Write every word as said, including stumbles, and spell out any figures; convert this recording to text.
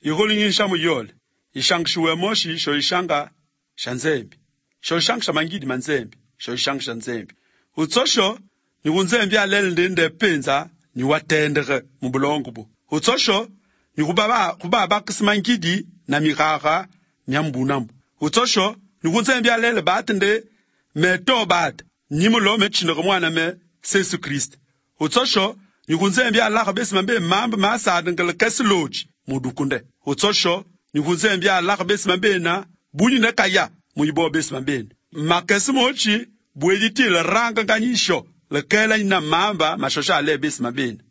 Yiholi shamu yole. Ishang shuwe moshi sho ishanga shanzembi. Sho ishang shamangidi manzembi. Sho ishang shanzembi. Utsosho nikunzembi alele ndende penza ni watendere mubulongo bu. Utsosho nikubaba kubaba kismangidi na miraga nyambunambu. Utsosho nikunzembi alele batende meto bat nimulo mechinere mwana me Yesu Kristo. Utsosho nikunzembi alaka besimambe mamba masada ngale kesiloji mudukunde. Utsosho nikunzembi alaka besimambe na bunyi na kaya muyibo besimambe. Makesimochi buediti le ranga nganyisho le kela ina mamba mashosha ale besimambe.